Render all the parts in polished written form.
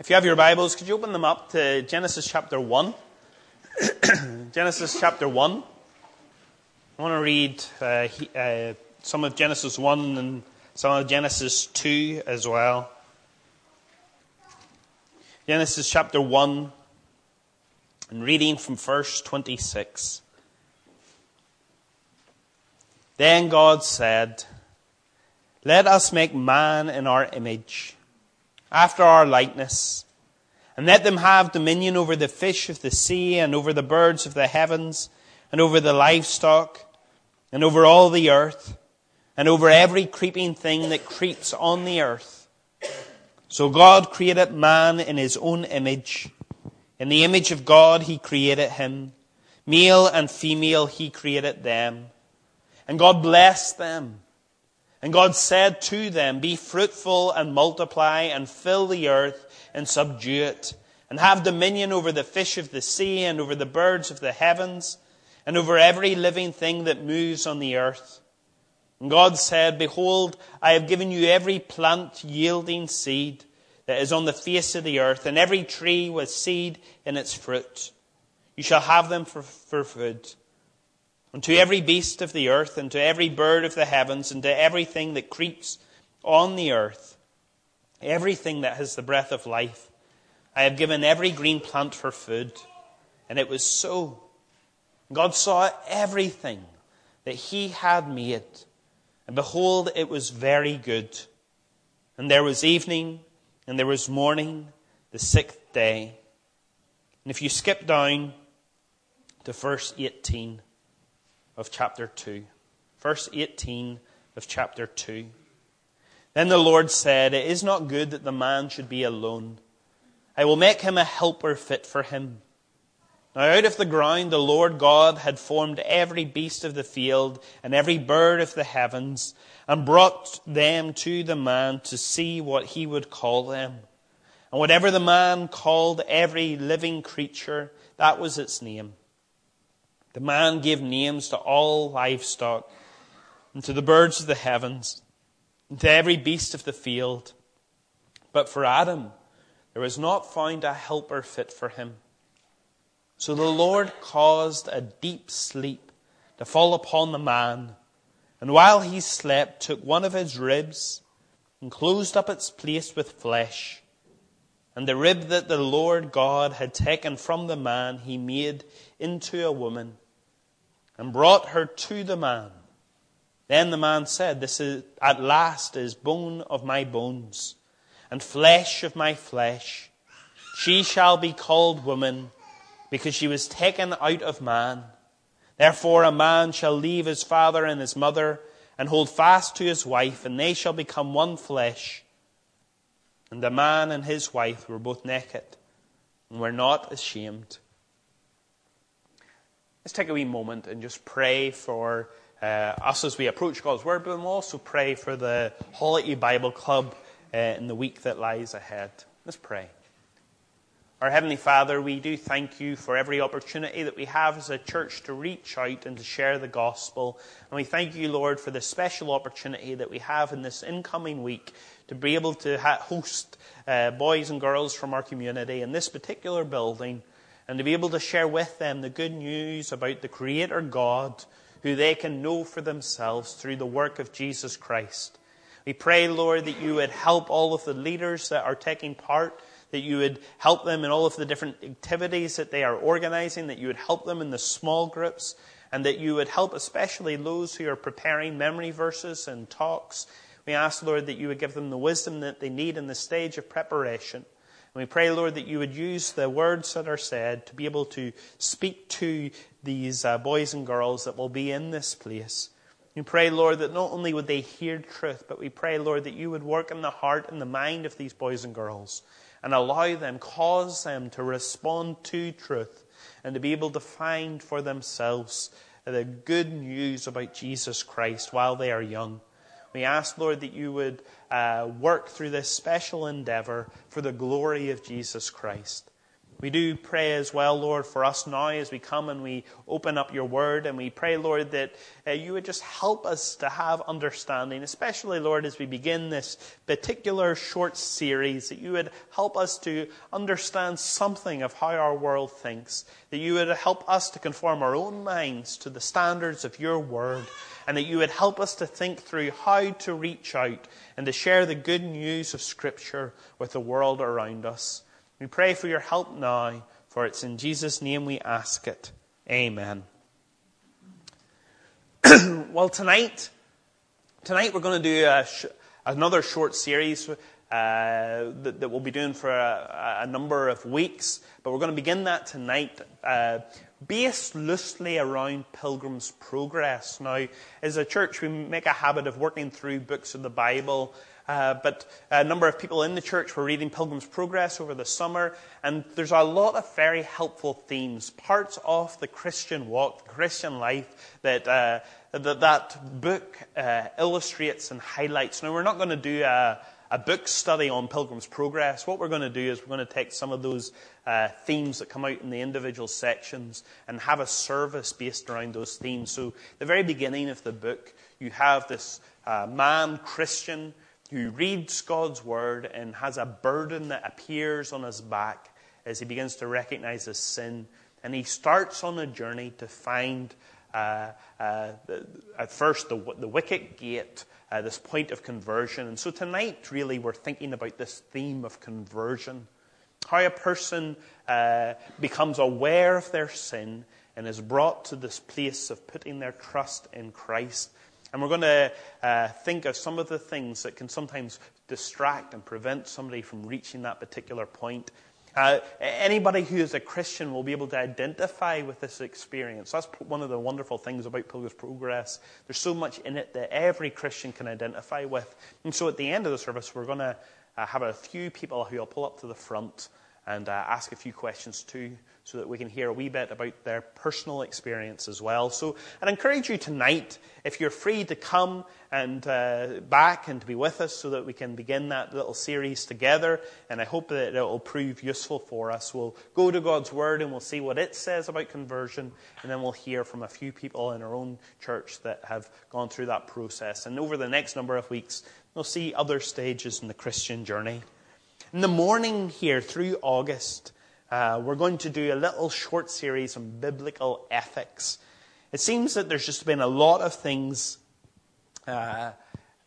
If you have your Bibles, could you open them up to Genesis chapter 1? Genesis chapter 1. I want to read some of Genesis 1 and some of Genesis 2 as well. Genesis chapter 1, and reading from verse 26. Then God said, "Let us make man in our image, after our likeness, and let them have dominion over the fish of the sea, and over the birds of the heavens, and over the livestock, and over all the earth, and over every creeping thing that creeps on the earth." So God created man in his own image. In the image of God he created him. Male and female he created them. And God blessed them. And God said to them, "Be fruitful and multiply and fill the earth and subdue it, and have dominion over the fish of the sea and over the birds of the heavens and over every living thing that moves on the earth." And God said, "Behold, I have given you every plant yielding seed that is on the face of the earth, and every tree with seed in its fruit. You shall have them for food. And to every beast of the earth, and to every bird of the heavens, and to everything that creeps on the earth, everything that has the breath of life, I have given every green plant for food." And it was so. God saw everything that he had made, and behold, it was very good. And there was evening, and there was morning, the sixth day. And if you skip down to verse 18 of chapter 2. Verse 18 of chapter 2. Then the Lord said, "It is not good that the man should be alone. I will make him a helper fit for him." Now out of the ground the Lord God had formed every beast of the field and every bird of the heavens, and brought them to the man to see what he would call them. And whatever the man called every living creature, that was its name. The man gave names to all livestock, and to the birds of the heavens, and to every beast of the field. But for Adam, there was not found a helper fit for him. So the Lord caused a deep sleep to fall upon the man, and while he slept, took one of his ribs, and closed up its place with flesh. And the rib that the Lord God had taken from the man, he made into a woman, and brought her to the man. Then the man said, "This is at last is bone of my bones, and flesh of my flesh. She shall be called woman, because she was taken out of man. Therefore a man shall leave his father and his mother, and hold fast to his wife, and they shall become one flesh." And the man and his wife were both naked, and were not ashamed. Let's take a wee moment and just pray for us as we approach God's Word, but we'll also pray for the Holiday Bible Club in the week that lies ahead. Let's pray. Our Heavenly Father, we do thank you for every opportunity that we have as a church to reach out and to share the gospel. And we thank you, Lord, for the special opportunity that we have in this incoming week to be able to host boys and girls from our community in this particular building, and to be able to share with them the good news about the Creator God, who they can know for themselves through the work of Jesus Christ. We pray, Lord, that you would help all of the leaders that are taking part, that you would help them in all of the different activities that they are organizing, that you would help them in the small groups, and that you would help especially those who are preparing memory verses and talks. We ask, Lord, that you would give them the wisdom that they need in the stage of preparation. And we pray, Lord, that you would use the words that are said to be able to speak to these boys and girls that will be in this place. We pray, Lord, that not only would they hear truth, but we pray, Lord, that you would work in the heart and the mind of these boys and girls and allow them, cause them to respond to truth and to be able to find for themselves the good news about Jesus Christ while they are young. We ask, Lord, that you would work through this special endeavor for the glory of Jesus Christ. We do pray as well, Lord, for us now as we come and we open up your word, and we pray, Lord, that you would just help us to have understanding, especially, Lord, as we begin this particular short series, that you would help us to understand something of how our world thinks, that you would help us to conform our own minds to the standards of your word, and that you would help us to think through how to reach out and to share the good news of Scripture with the world around us. We pray for your help now, for it's in Jesus' name we ask it. Amen. Well, tonight we're going to do another short series that we'll be doing for a number of weeks. But we're going to begin that tonight, based loosely around Pilgrim's Progress. Now, as a church, we make a habit of working through books of the Bible. But a number of people in the church were reading Pilgrim's Progress over the summer, and there's a lot of very helpful themes, parts of the Christian walk, the Christian life that book illustrates and highlights. Now, we're not going to do a book study on Pilgrim's Progress. What we're going to do is we're going to take some of those themes that come out in the individual sections and have a service based around those themes. So, the very beginning of the book, you have this man, Christian, who reads God's word and has a burden that appears on his back as he begins to recognize his sin. And he starts on a journey to find, at first, the wicket gate, this point of conversion. And so tonight, really, we're thinking about this theme of conversion. How a person becomes aware of their sin and is brought to this place of putting their trust in Christ. And we're going to think of some of the things that can sometimes distract and prevent somebody from reaching that particular point. Anybody who is a Christian will be able to identify with this experience. That's one of the wonderful things about Pilgrim's Progress. There's so much in it that every Christian can identify with. And so at the end of the service, we're going to have a few people who will pull up to the front and ask a few questions too, so that we can hear a wee bit about their personal experience as well. So I'd encourage you tonight, if you're free, to come and back and to be with us so that we can begin that little series together. And I hope that it will prove useful for us. We'll go to God's Word and we'll see what it says about conversion. And then we'll hear from a few people in our own church that have gone through that process. And over the next number of weeks, we'll see other stages in the Christian journey. In the morning here, through August, we're going to do a little short series on biblical ethics. It seems that there's just been a lot of things, a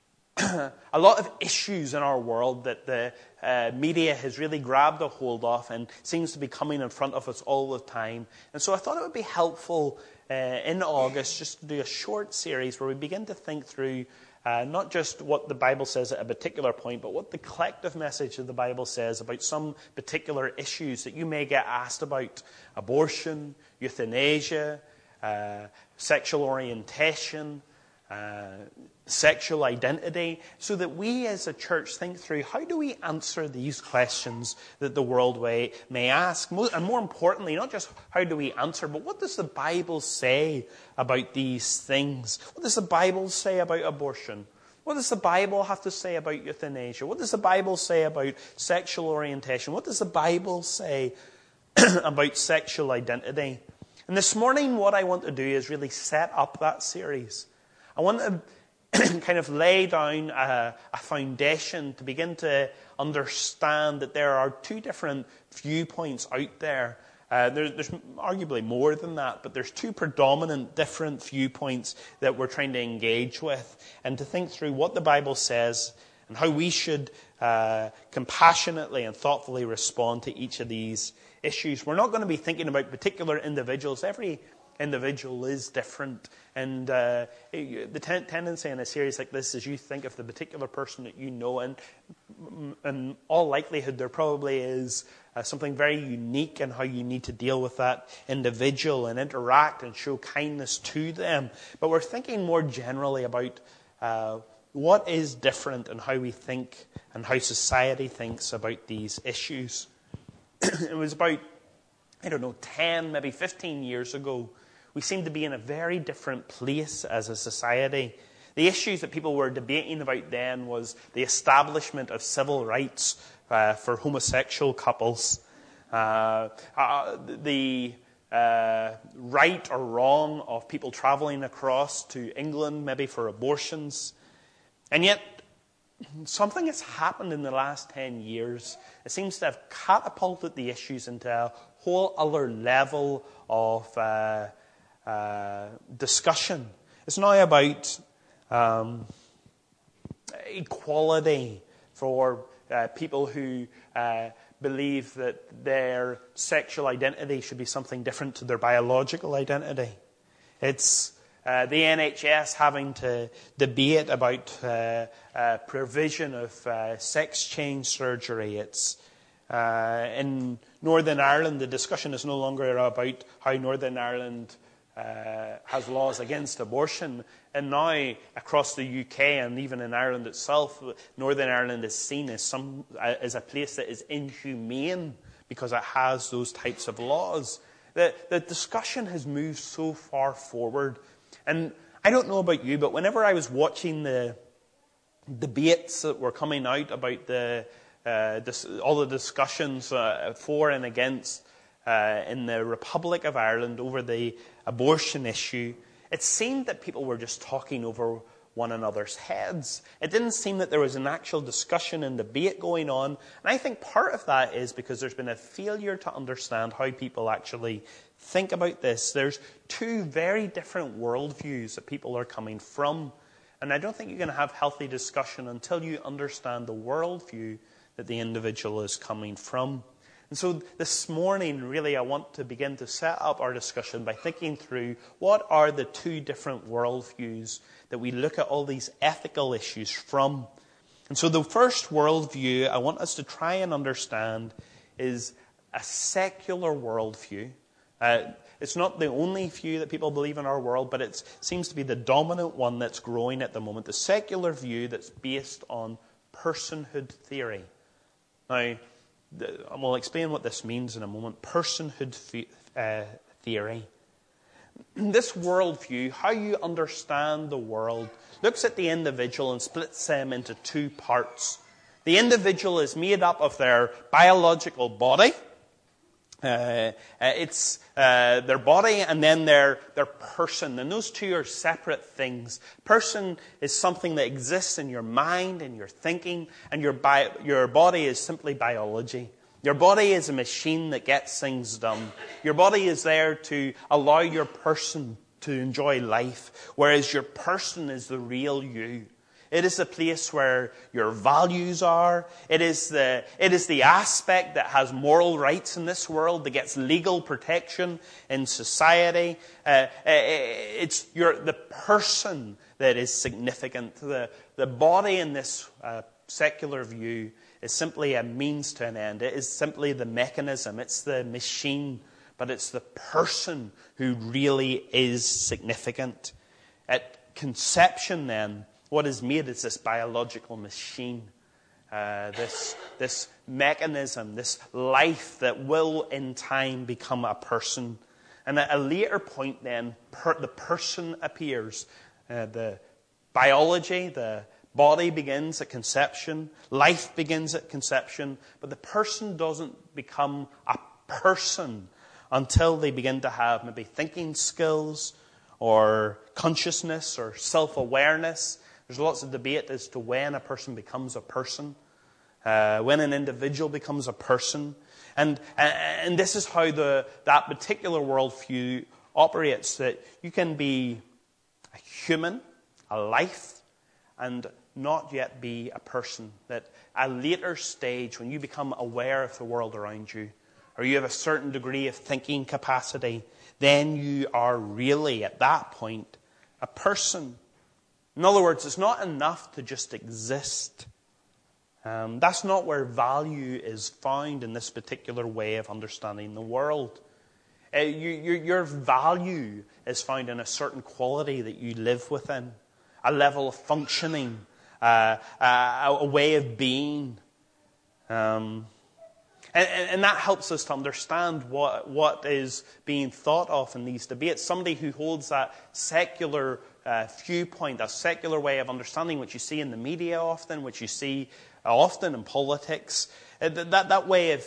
lot of issues in our world that the media has really grabbed a hold of and seems to be coming in front of us all the time. And so I thought it would be helpful in August just to do a short series where we begin to think through not just what the Bible says at a particular point, but what the collective message of the Bible says about some particular issues that you may get asked about. Abortion, euthanasia, sexual orientation, sexual identity, so that we as a church think through how do we answer these questions that the world may ask. And more importantly, not just how do we answer, but what does the Bible say about these things? What does the Bible say about abortion? What does the Bible have to say about euthanasia? What does the Bible say about sexual orientation? What does the Bible say about sexual identity? And this morning, what I want to do is really set up that series. I want to kind of lay down a foundation to begin to understand that there are two different viewpoints out there. There's arguably more than that, but there's two predominant different viewpoints that we're trying to engage with, and to think through what the Bible says and how we should compassionately and thoughtfully respond to each of these issues. We're not going to be thinking about particular individuals. Every individual is different, and the tendency in a series like this is you think of the particular person that you know, and in all likelihood there probably is something very unique in how you need to deal with that individual and interact and show kindness to them. But we're thinking more generally about what is different in how we think and how society thinks about these issues. It was about, 10, maybe 15 years ago, we seemed to be in a very different place as a society. The issues that people were debating about then was the establishment of civil rights for homosexual couples. the right or wrong of people travelling across to England, maybe for abortions. And yet, something has happened in the last 10 years. It seems to have catapulted the issues into a whole other level of discussion. It's now about equality for people who believe that their sexual identity should be something different to their biological identity. It's the NHS having to debate about provision of sex change surgery. It's in Northern Ireland, the discussion is no longer about how Northern Ireland has laws against abortion. And now, across the UK and even in Ireland itself, Northern Ireland is seen as a place that is inhumane because it has those types of laws. The discussion has moved so far forward. And I don't know about you, but whenever I was watching the debates that were coming out about all the discussions for and against in the Republic of Ireland over the abortion issue, it seemed that people were just talking over one another's heads. It didn't seem that there was an actual discussion and debate going on. And I think part of that is because there's been a failure to understand how people actually think about this. There's two very different worldviews that people are coming from. And I don't think you're going to have healthy discussion until you understand the worldview that the individual is coming from. And so this morning, really, I want to begin to set up our discussion by thinking through what are the two different worldviews that we look at all these ethical issues from. And so the first worldview I want us to try and understand is a secular worldview. It's not the only view that people believe in our world, but it seems to be the dominant one that's growing at the moment. The secular view that's based on personhood theory. Now, we'll explain what this means in a moment. Personhood theory. This worldview, how you understand the world, looks at the individual and splits them into two parts. The individual is made up of their biological body. It's their body and then their person. And those two are separate things. Person is something that exists in your mind and your thinking, and your body is simply biology. Your body is a machine that gets things done. Your body is there to allow your person to enjoy life, whereas your person is the real you. It is the place where your values are. It is the aspect that has moral rights in this world, that gets legal protection in society. It's the person that is significant. The body in this secular view is simply a means to an end. It is simply the mechanism. It's the machine. But it's the person who really is significant. At conception, then, what is made is this biological machine, this mechanism, this life that will in time become a person. And at a later point then, the person appears. The biology, the body begins at conception, life begins at conception, but the person doesn't become a person until they begin to have maybe thinking skills or consciousness or self-awareness. There's lots of debate as to when a person becomes a person, when an individual becomes a person. And this is how that particular worldview operates, that you can be a human, a life, and not yet be a person. That at a later stage, when you become aware of the world around you, or you have a certain degree of thinking capacity, then you are really, at that point, a person. In other words, it's not enough to just exist. That's not where value is found in this particular way of understanding the world. Your value is found in a certain quality that you live within, a level of functioning, a way of being. And that helps us to understand what is being thought of in these debates. Somebody who holds that secular viewpoint, that secular way of understanding, which you see in the media often, which you see often in politics, that way of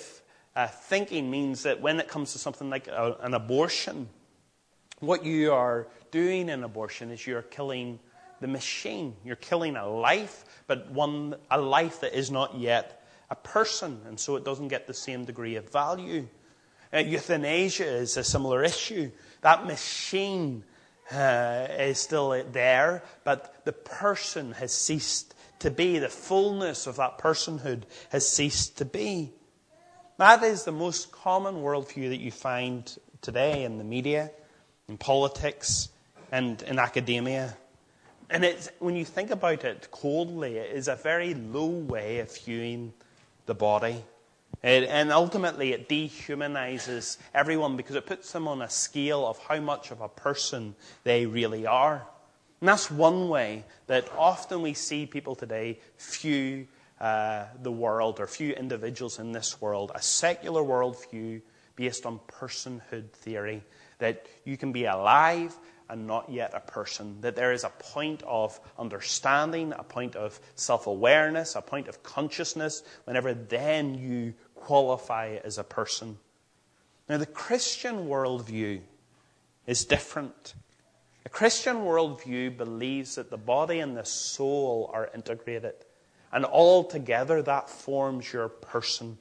thinking means that when it comes to something like an abortion, what you are doing in abortion is you're killing the machine. You're killing a life, but a life that is not yet a person, and so it doesn't get the same degree of value. Euthanasia is a similar issue. That machine is still there, but the person has ceased to be. The fullness of that personhood has ceased to be. That is the most common worldview that you find today in the media, in politics, and in academia. And when you think about it coldly, it is a very low way of viewing the body. And ultimately it dehumanizes everyone because it puts them on a scale of how much of a person they really are. And that's one way that often we see people today view the world, or few individuals in this world, a secular worldview based on personhood theory, that you can be alive and not yet a person, that there is a point of understanding, a point of self-awareness, a point of consciousness, whenever then you qualify as a person. Now, the Christian worldview is different. The Christian worldview believes that the body and the soul are integrated, and altogether that forms your person.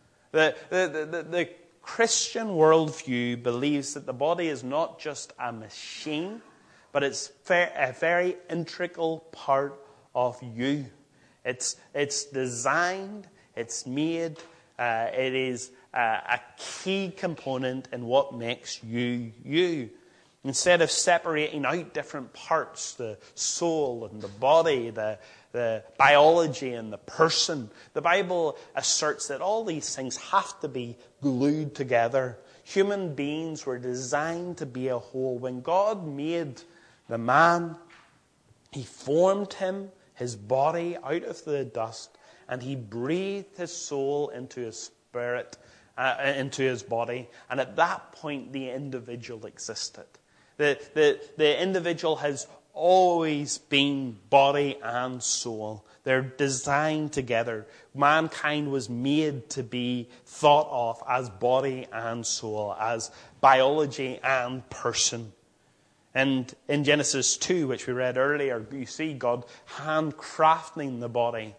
The Christian worldview believes that the body is not just a machine, but it's a very integral part of you. It's designed, it's made, it is a key component in what makes you, you. Instead of separating out different parts, the soul and the body, the biology and the person, the Bible asserts that all these things have to be glued together. Human beings were designed to be a whole. When God made the man, He formed him, his body, out of the dust, and He breathed His soul into his spirit, into his body. And at that point, the individual existed. The individual has always been body and soul. They're designed together. Mankind was made to be thought of as body and soul, as biology and person. And in Genesis 2, which we read earlier, you see God handcrafting the body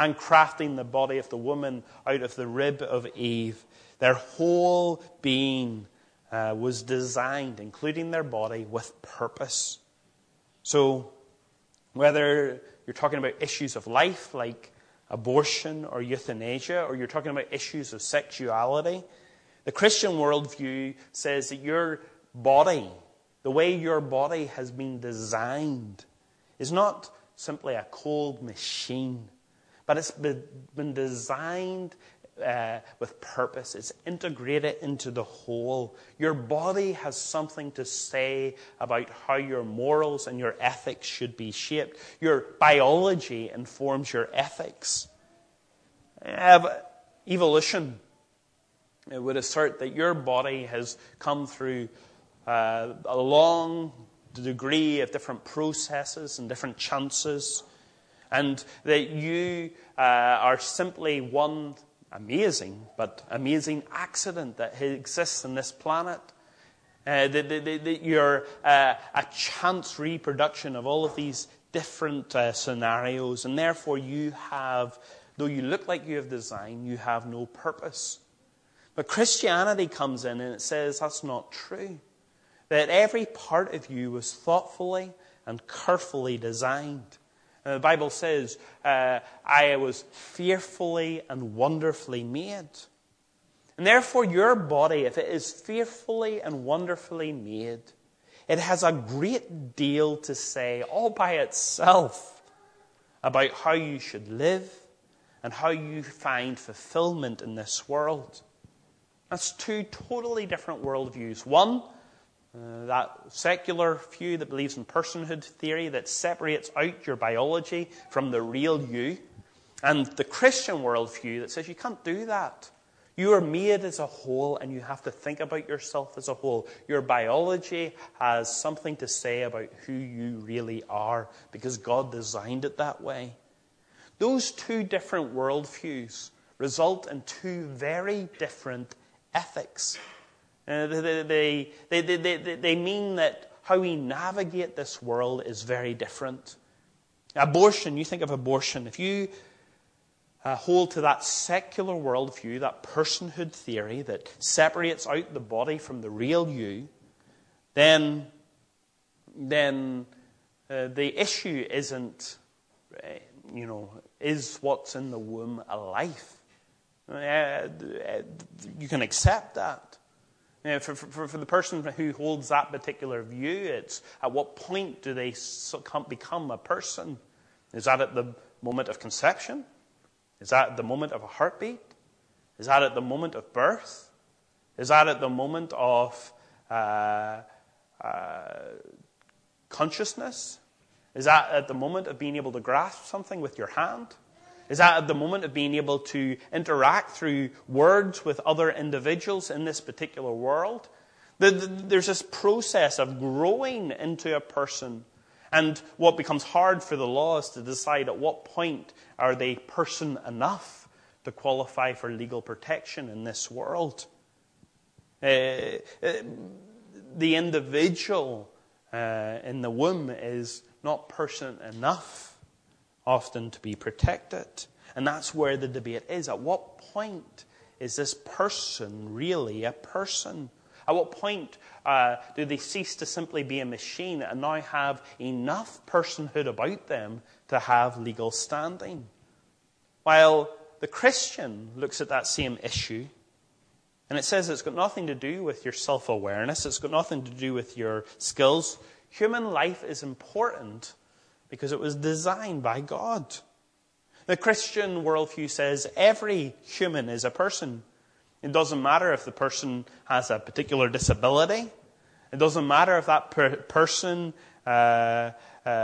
of the woman out of the rib of Eve. Their whole being was designed, including their body, with purpose. So, whether you're talking about issues of life, like abortion or euthanasia, or you're talking about issues of sexuality, the Christian worldview says that your body, the way your body has been designed, is not simply a cold machine, but it's been designed with purpose. It's integrated into the whole. Your body has something to say about how your morals and your ethics should be shaped. Your biology informs your ethics. Evolution, it would assert that your body has come through a long degree of different processes and different chances, and that you are simply one amazing accident that exists on this planet. That you're a chance reproduction of all of these different scenarios, and therefore you have, though you look like you have design, you have no purpose. But Christianity comes in and it says that's not true. That every part of you was thoughtfully and carefully designed. The Bible says, I was fearfully and wonderfully made. And therefore your body, if it is fearfully and wonderfully made, it has a great deal to say all by itself about how you should live and how you find fulfillment in this world. That's two totally different worldviews. One, that secular view that believes in personhood theory that separates out your biology from the real you. And the Christian worldview that says you can't do that. You are made as a whole and you have to think about yourself as a whole. Your biology has something to say about who you really are because God designed it that way. Those two different worldviews result in two very different ethics. They mean that how we navigate this world is very different. Abortion, you think of abortion. If you hold to that secular worldview, that personhood theory that separates out the body from the real you, then the issue isn't, is what's in the womb a life? You can accept that. For the person who holds that particular view, it's at what point do they become a person? Is that at the moment of conception? Is that at the moment of a heartbeat? Is that at the moment of birth? Is that at the moment of consciousness? Is that at the moment of being able to grasp something with your hand? Is that at the moment of being able to interact through words with other individuals in this particular world? There's this process of growing into a person. And what becomes hard for the law is to decide at what point are they person enough to qualify for legal protection in this world. The individual in the womb is not person enough often to be protected. And that's where the debate is. At what point is this person really a person? At what point do they cease to simply be a machine and now have enough personhood about them to have legal standing? While the Christian looks at that same issue, and it says it's got nothing to do with your self-awareness, it's got nothing to do with your skills. Human life is important because it was designed by God. The Christian worldview says every human is a person. It doesn't matter if the person has a particular disability. It doesn't matter if that person has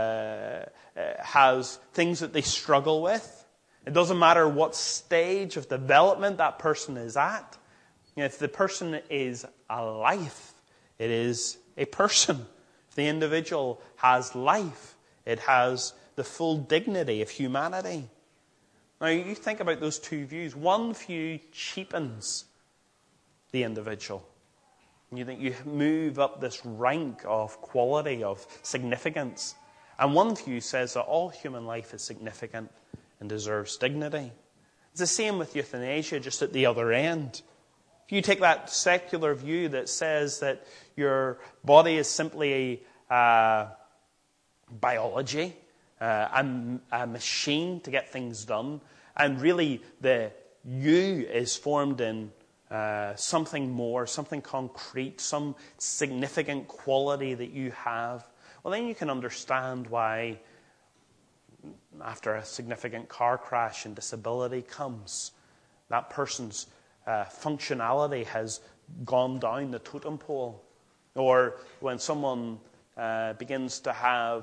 things that they struggle with. It doesn't matter what stage of development that person is at. If the person is alive, it is a person. If the individual has life, it has the full dignity of humanity. Now, you think about those two views. One view cheapens the individual. You think you move up this rank of quality, of significance. And one view says that all human life is significant and deserves dignity. It's the same with euthanasia, just at the other end. If you take that secular view that says that your body is simply biology, a machine to get things done, and really the you is formed in something more, something concrete, some significant quality that you have, well, then you can understand why after a significant car crash and disability comes, that person's functionality has gone down the totem pole. Or when someone begins to have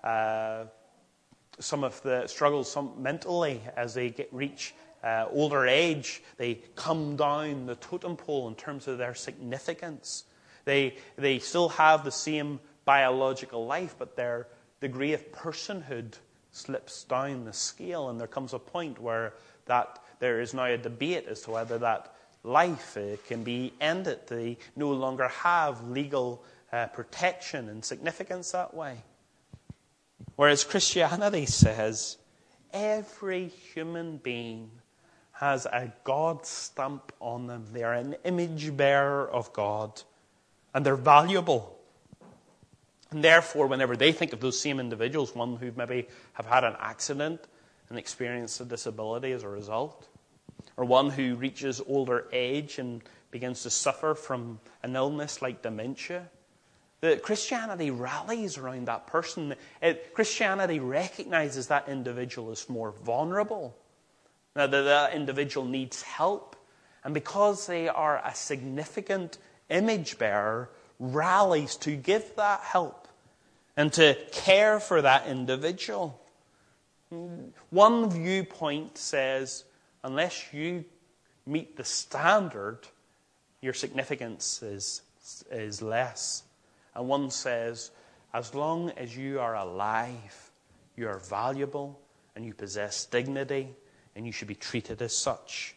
some of the struggles mentally as they reach older age, they come down the totem pole in terms of their significance. They still have the same biological life, but their degree of personhood slips down the scale, and there comes a point where that there is now a debate as to whether that life can be ended. They no longer have legal protection and significance that way. Whereas Christianity says every human being has a God stamp on them. They are an image bearer of God, and they're valuable. And therefore, whenever they think of those same individuals, one who maybe have had an accident and experienced a disability as a result, or one who reaches older age and begins to suffer from an illness like dementia, Christianity rallies around that person. Christianity recognizes that individual as more vulnerable, that individual needs help, and because they are a significant image bearer, rallies to give that help and to care for that individual. One viewpoint says, unless you meet the standard, your significance is less. And one says, as long as you are alive, you are valuable and you possess dignity, and you should be treated as such.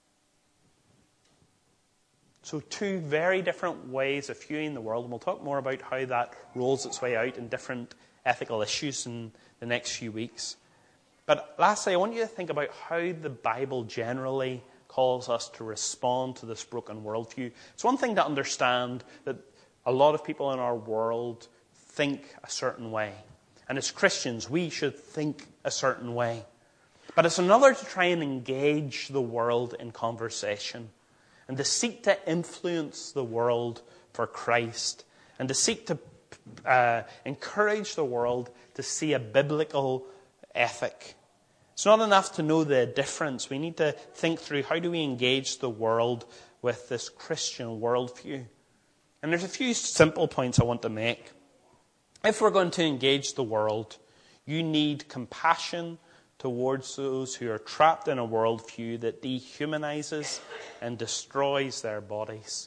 So two very different ways of viewing the world, and we'll talk more about how that rolls its way out in different ethical issues in the next few weeks. But lastly, I want you to think about how the Bible generally calls us to respond to this broken worldview. It's one thing to understand that a lot of people in our world think a certain way. And as Christians, we should think a certain way. But it's another to try and engage the world in conversation and to seek to influence the world for Christ and to seek to encourage the world to see a biblical ethic. It's not enough to know the difference. We need to think through how do we engage the world with this Christian worldview. And there's a few simple points I want to make. If we're going to engage the world, you need compassion towards those who are trapped in a worldview that dehumanizes and destroys their bodies.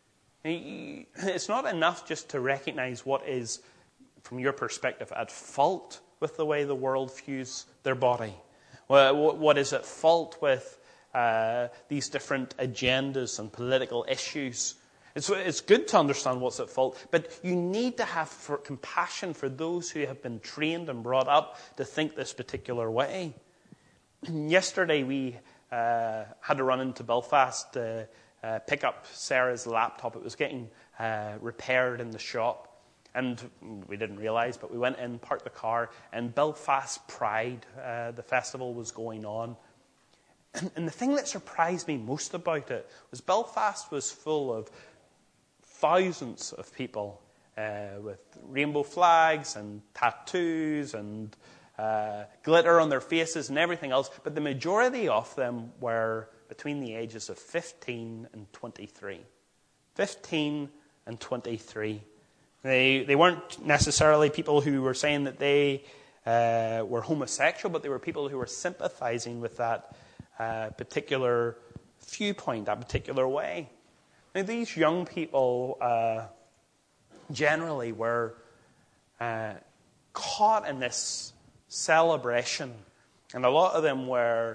It's not enough just to recognize what is, from your perspective, at fault with the way the world views their body. What is at fault with these different agendas and political issues. It's good to understand what's at fault, but you need to have compassion for those who have been trained and brought up to think this particular way. Yesterday we had to run into Belfast to pick up Sarah's laptop. It was getting repaired in the shop. And we didn't realize, but we went in, parked the car, and Belfast Pride, the festival, was going on. And the thing that surprised me most about it was Belfast was full of thousands of people with rainbow flags and tattoos and glitter on their faces and everything else. But the majority of them were between the ages of 15 and 23. 15 and 23. They weren't necessarily people who were saying that they were homosexual, but they were people who were sympathizing with that particular viewpoint, that particular way. Now, these young people generally were caught in this celebration, and a lot of them were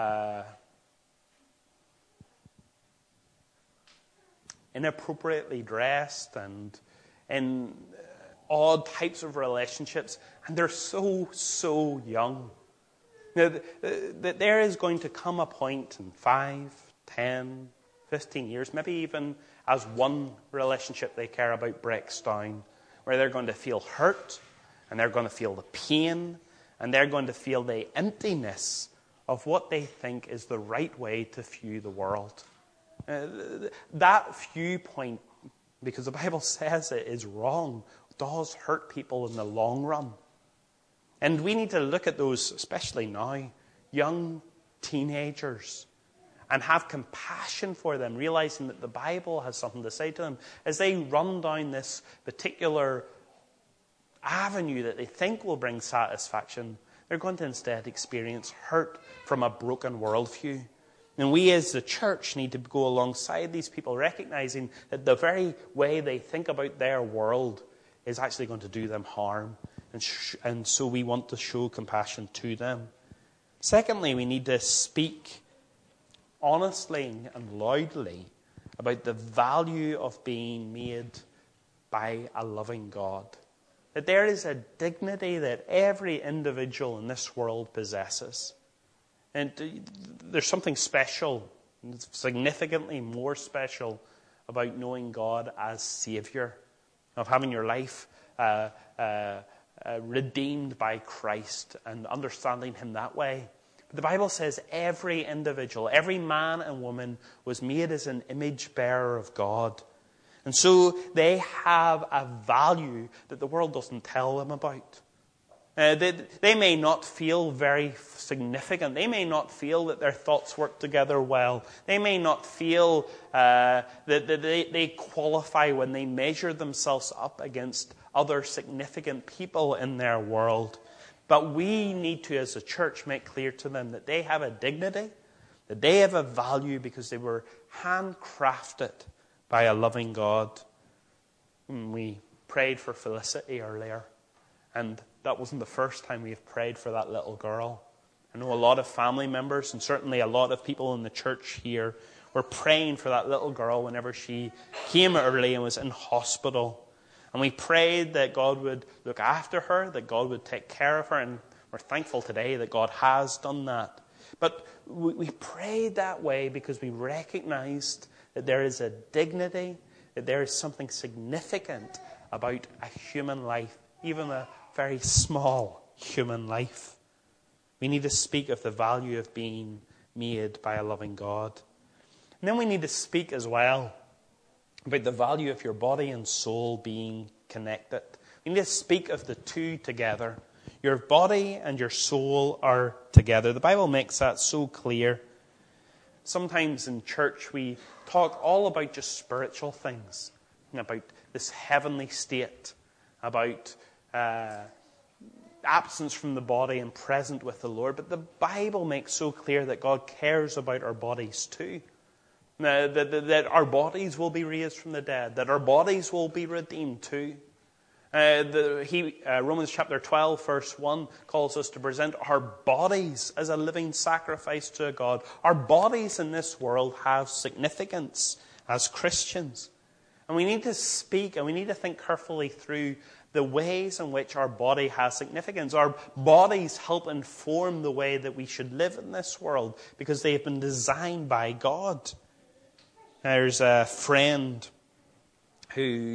inappropriately dressed and in odd types of relationships, and they're so young. Now, there is going to come a point in 5, 10, 15 years, maybe even as one relationship they care about breaks down, where they're going to feel hurt, and they're going to feel the pain, and they're going to feel the emptiness of what they think is the right way to view the world. That viewpoint, because the Bible says it is wrong, does hurt people in the long run. And we need to look at those, especially now, young teenagers, and have compassion for them, realizing that the Bible has something to say to them. As they run down this particular avenue that they think will bring satisfaction, they're going to instead experience hurt from a broken worldview. And we as the church need to go alongside these people, recognizing that the very way they think about their world is actually going to do them harm. And so we want to show compassion to them. Secondly, we need to speak honestly and loudly about the value of being made by a loving God. That there is a dignity that every individual in this world possesses. And there's something special, significantly more special, about knowing God as Savior, of having your life redeemed by Christ and understanding Him that way. But the Bible says every individual, every man and woman was made as an image bearer of God. And so they have a value that the world doesn't tell them about. They may not feel very significant. They may not feel that their thoughts work together well. They may not feel that they qualify when they measure themselves up against other significant people in their world. But we need to, as a church, make clear to them that they have a dignity, that they have a value because they were handcrafted by a loving God. We prayed for Felicity earlier, and that wasn't the first time we have prayed for that little girl. I know a lot of family members and certainly a lot of people in the church here were praying for that little girl whenever she came early and was in hospital. And we prayed that God would look after her, that God would take care of her, and we're thankful today that God has done that. But we prayed that way because we recognized that there is a dignity, that there is something significant about a human life, even a very small human life. We need to speak of the value of being made by a loving God. And then we need to speak as well about the value of your body and soul being connected. We need to speak of the two together. Your body and your soul are together. The Bible makes that so clear. Sometimes in church we talk all about just spiritual things, about this heavenly state, about absence from the body and present with the Lord. But the Bible makes so clear that God cares about our bodies too. That our bodies will be raised from the dead, that our bodies will be redeemed too. Romans chapter 12, verse 1 calls us to present our bodies as a living sacrifice to God. Our bodies in this world have significance as Christians. And we need to speak and we need to think carefully through the ways in which our body has significance. Our bodies help inform the way that we should live in this world because they have been designed by God. There's a friend who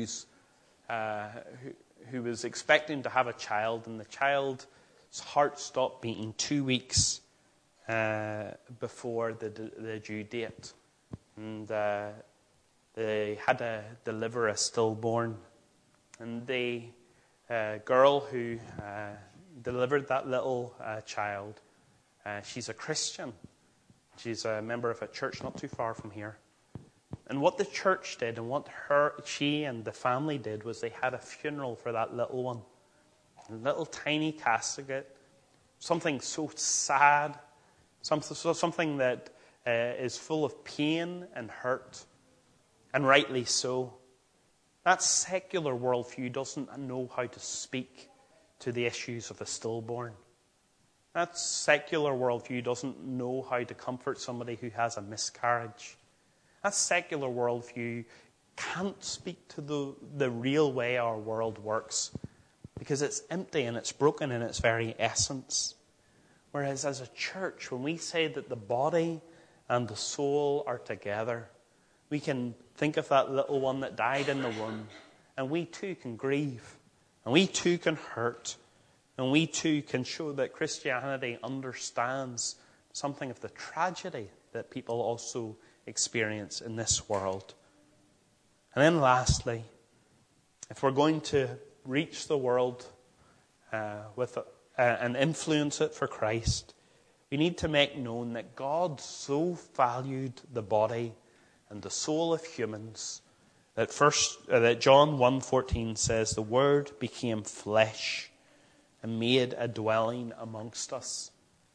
was expecting to have a child, and the child's heart stopped beating 2 weeks before the due date. And they had to deliver a stillborn. And the girl who delivered that little child, she's a Christian. She's a member of a church not too far from here. And what the church did and what she and the family did was they had a funeral for that little one. A little tiny casket, something so sad, something that is full of pain and hurt, and rightly so. That secular worldview doesn't know how to speak to the issues of the stillborn. That secular worldview doesn't know how to comfort somebody who has a miscarriage. That secular worldview can't speak to the real way our world works because it's empty and it's broken in its very essence. Whereas as a church, when we say that the body and the soul are together, we can think of that little one that died in the womb, and we too can grieve, and we too can hurt, and we too can show that Christianity understands something of the tragedy that people also experience in this world. And then lastly, if we're going to reach the world and influence it for Christ, we need to make known that God so valued the body and the soul of humans that John 1:14 says, "The Word became flesh and made a dwelling amongst us."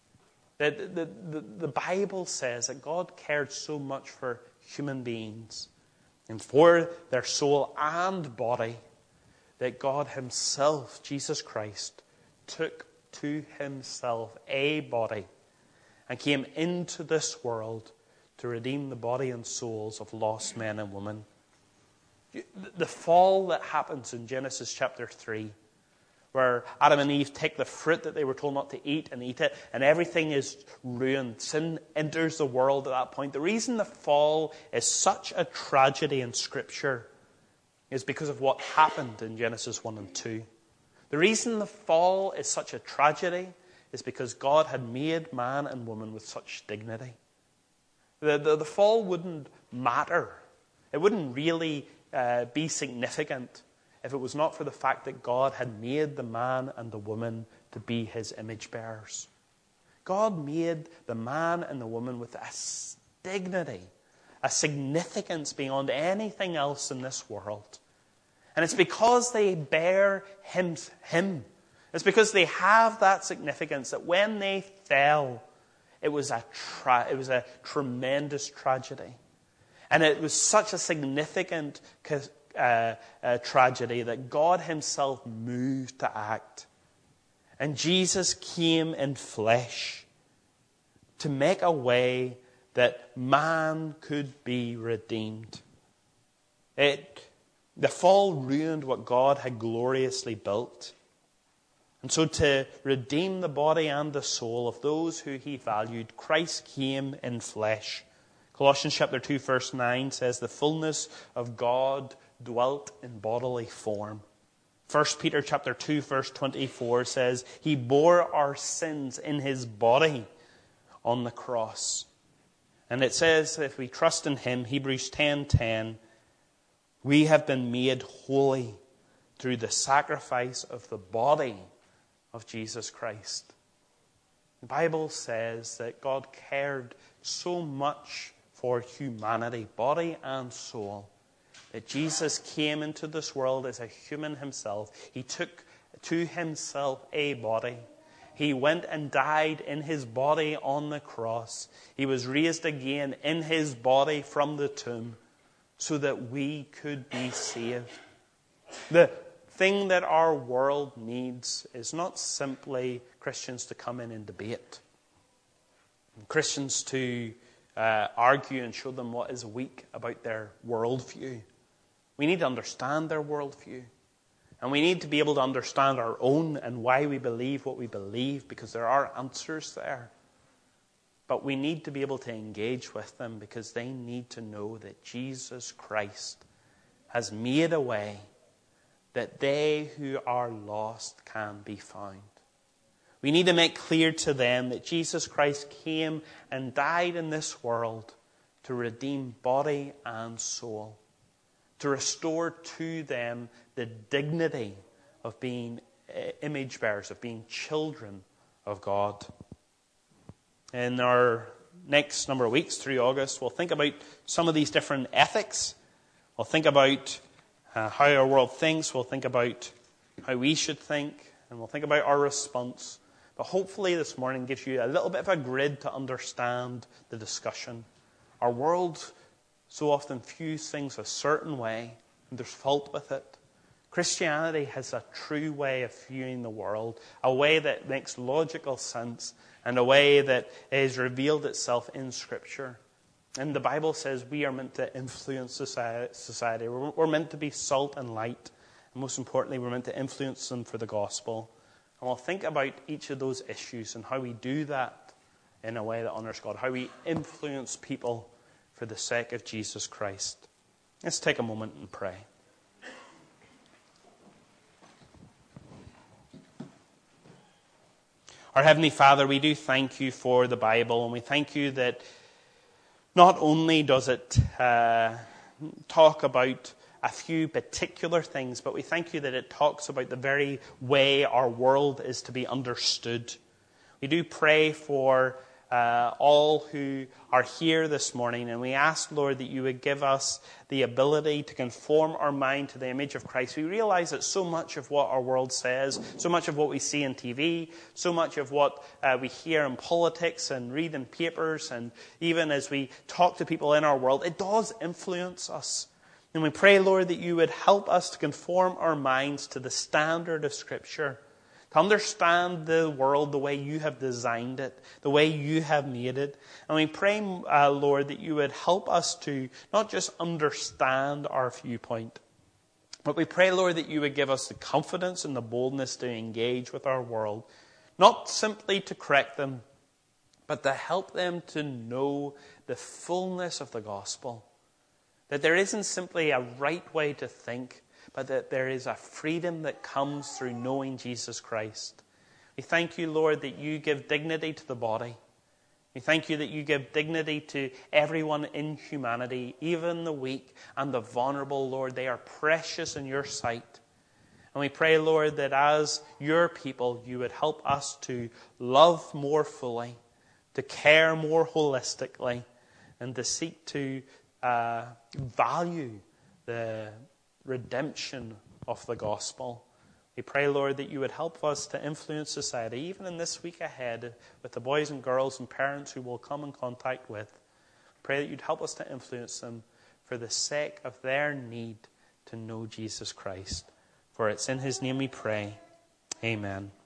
The Bible says that God cared so much for human beings and for their soul and body that God himself, Jesus Christ, took to himself a body and came into this world to redeem the body and souls of lost men and women. The fall that happens in Genesis chapter 3, where Adam and Eve take the fruit that they were told not to eat and eat it, and everything is ruined. Sin enters the world at that point. The reason the fall is such a tragedy in Scripture is because of what happened in Genesis 1 and 2. The reason the fall is such a tragedy is because God had made man and woman with such dignity. The fall wouldn't matter. It wouldn't really be significant if it was not for the fact that God had made the man and the woman to be his image bearers. God made the man and the woman with a dignity, a significance beyond anything else in this world. And it's because they bear him. It's because they have that significance that when they fell, it was a tremendous tragedy. And it was such a significant tragedy that God himself moved to act. And Jesus came in flesh. to make a way that man could be redeemed. The fall ruined what God had gloriously built. And so to redeem the body and the soul of those who he valued, Christ came in flesh. Colossians chapter 2 verse 9 says, the fullness of God dwelt in bodily form. 1 Peter chapter 2 verse 24 says, he bore our sins in his body on the cross. And it says, if we trust in him, Hebrews 10:10, we have been made holy through the sacrifice of the body of Jesus Christ. The Bible says that God cared so much for humanity, body and soul, that Jesus came into this world as a human himself. He took to himself a body. He went and died in his body on the cross. He was raised again in his body from the tomb so that we could be saved. The thing that our world needs is not simply Christians to come in and debate, Christians to argue and show them what is weak about their worldview. We need to understand their worldview. And we need to be able to understand our own and why we believe what we believe, because there are answers there. But we need to be able to engage with them because they need to know that Jesus Christ has made a way that they who are lost can be found. We need to make clear to them that Jesus Christ came and died in this world to redeem body and soul, to restore to them the dignity of being image bearers, of being children of God. In our next number of weeks through August, we'll think about some of these different ethics. We'll think about how our world thinks. We'll think about how we should think. And we'll think about our response. But hopefully this morning gives you a little bit of a grid to understand the discussion. Our world so often views things a certain way, and there's fault with it. Christianity has a true way of viewing the world, a way that makes logical sense, and a way that has revealed itself in Scripture. And the Bible says we are meant to influence society. We're meant to be salt and light. And most importantly, we're meant to influence them for the gospel. And we'll think about each of those issues and how we do that in a way that honors God, how we influence people for the sake of Jesus Christ. Let's take a moment and pray. Our Heavenly Father, we do thank you for the Bible, and we thank you that not only does it talk about a few particular things, but we thank you that it talks about the very way our world is to be understood. We do pray for all who are here this morning, and we ask, Lord, that you would give us the ability to conform our mind to the image of Christ. We realize that so much of what our world says, so much of what we see on TV, so much of what we hear in politics and read in papers, and even as we talk to people in our world, it does influence us. And we pray, Lord, that you would help us to conform our minds to the standard of Scripture, to understand the world the way you have designed it, the way you have made it. And we pray, Lord, that you would help us to not just understand our viewpoint, but we pray, Lord, that you would give us the confidence and the boldness to engage with our world, not simply to correct them, but to help them to know the fullness of the gospel. That there isn't simply a right way to think, but that there is a freedom that comes through knowing Jesus Christ. We thank you, Lord, that you give dignity to the body. We thank you that you give dignity to everyone in humanity, even the weak and the vulnerable, Lord. They are precious in your sight. And we pray, Lord, that as your people, you would help us to love more fully, to care more holistically, and to seek to value the redemption of the gospel. We pray, Lord, that you would help us to influence society, even in this week ahead, with the boys and girls and parents who will come in contact with. Pray that you'd help us to influence them for the sake of their need to know Jesus Christ. For it's in his name we pray. Amen.